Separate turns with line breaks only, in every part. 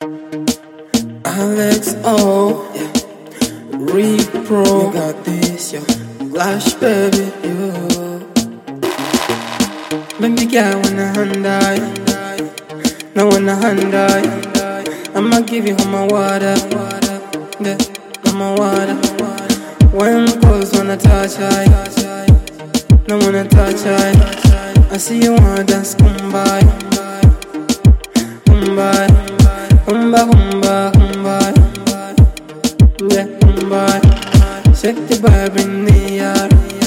Alex O, yeah. Repro, you got this, yeah. Flash baby, you. Baby girl, when I hand die, now when I hand die, I'ma give you all my water, yeah, all my water. When close, when I touch, now when I touch, I see you wanna dance, come by, come by, come by, come by, come by, yeah, come by. Shake the vibe in the air,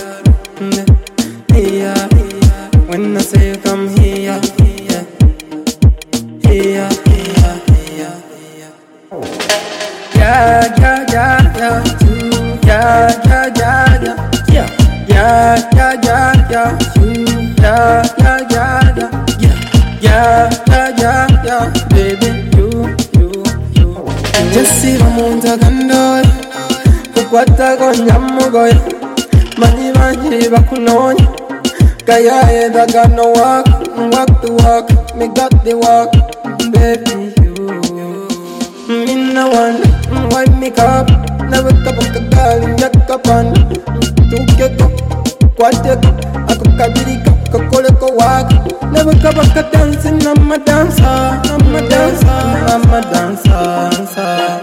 yeah. When I say you come here, yeah, here, here, here, here. Yeah, yeah, yeah, yeah, yeah, yeah, yeah, yeah, yeah, yeah, yeah, yeah, yeah, yeah, yeah, yeah, yeah, yeah, yeah, baby, you. Just see the moon takandoy, kukwata konyamugoy, mani bakunoy. Kaya I got no walk the walk, me got the walk, baby you. Me no one, wipe me up, never cup of kagali, yakapan. Tukeko, kwateko, ako kabirika, kokoleko walk. Never cup of dancing, I'm a dancer, I'm a dancer, I'm a dancer.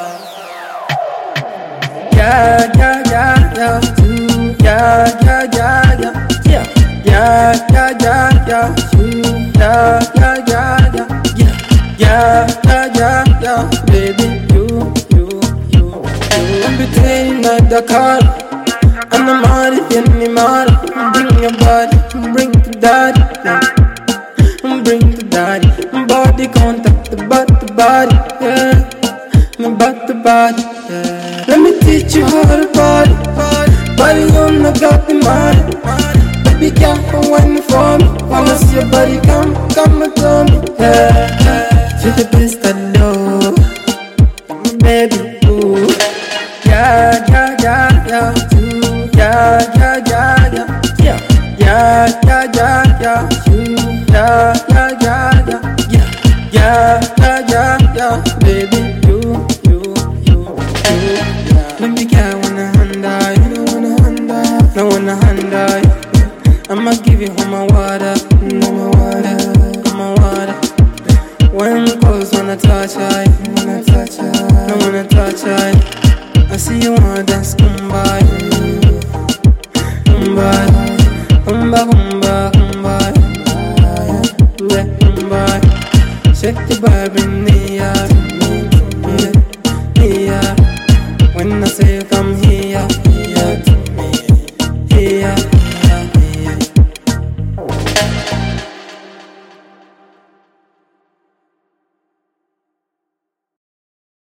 Yeah, yeah, yeah, yeah, yeah, yeah, yeah, yeah. Yeah, yeah, yeah, yeah, yeah, yeah, yeah, yeah, yeah, yeah, baby, you. I'm between the car, and I'm out of anymore. Bring your body, bring the daddy, bring the daddy. Body contact, the body, yeah, the body, yeah. Let me teach you how to body on the got the mind. Baby girl, wine for me. Wanna see your body come and tell me, yeah. Feel the best I know, baby, ooh. Yeah, yeah, yeah, yeah, yeah, yeah, yeah, yeah, yeah, yeah, yeah, yeah, yeah, yeah, yeah, yeah, yeah, baby, you. Baby girl, wanna hand die, no wanna hand die. I'ma give you all my water, all my water. When close, when I touch, no when I touch, I see you wanna dance, come by, come by, come by, come by, come by, yeah, come by. Shake the vibe in the air, yeah. When I say you come here.